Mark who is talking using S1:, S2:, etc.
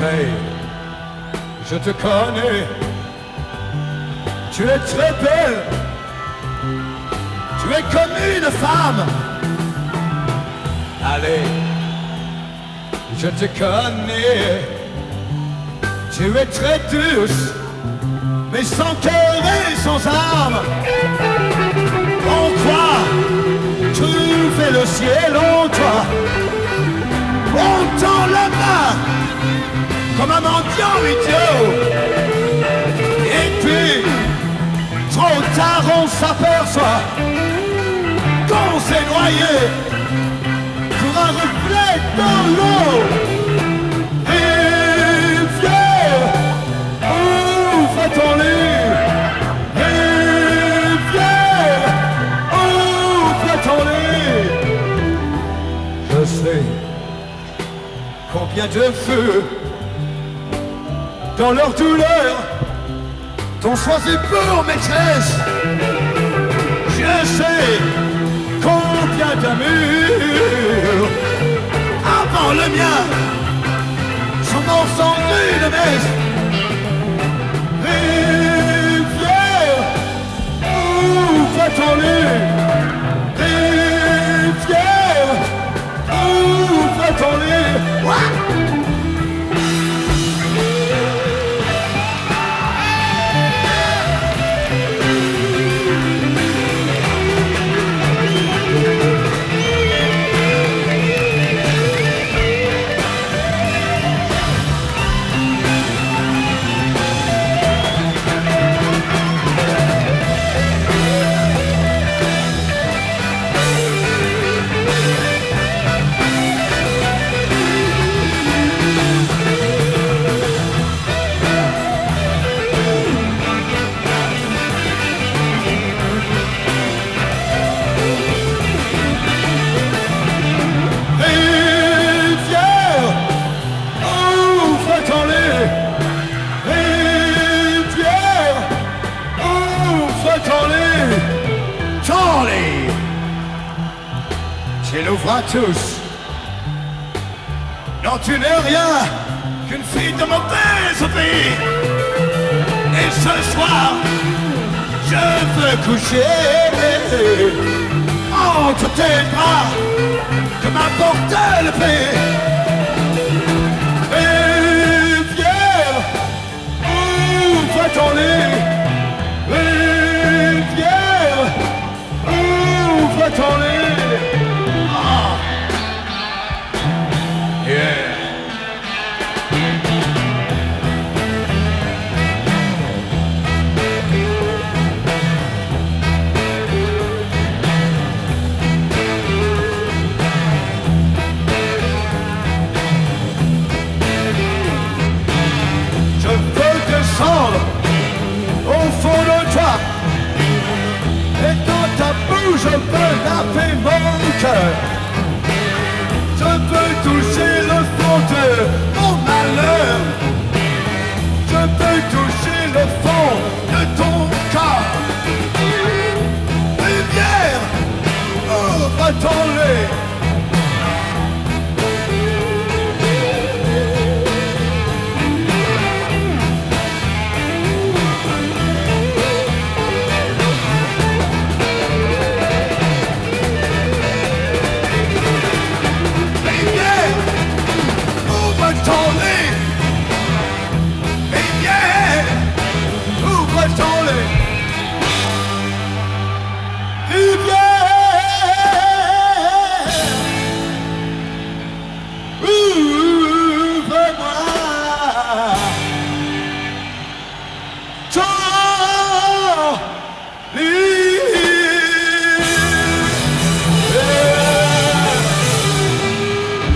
S1: Hey, je te connais. Tu es très belle. Tu es comme une femme. Allez, je te connais. Tu es très douce, mais sans cœur et sans âme. On croit trouver le ciel en toi. On tend la main comme un mendiant idiot. Et puis, trop tard on s'aperçoit qu'on s'est noyé pour un reflet dans l'eau. Rivière, ouvre ton lit. Rivière, ouvre ton lit. Je sais combien de feux dans leur douleur t'ont choisi pour maîtresse. Je sais combien d'amour avant le mien sont morts sans une messe. Rivière, ouvre ton lit. Rivière, ouvre ton lit. What? Tu nous vois tous. Non, tu n'es rien qu'une fille de mauvaise vie. Et ce soir, je veux coucher entre tes bras que m'apporte le paix. Rivière, ouvre ton lit. Rivière, ouvre ton lit. Au fond de toi, et dans ta bouche je peux laver mon cœur. Je peux toucher le fond de mon malheur. Je peux toucher le fond de ton corps. Rivière, ouvre ton lit.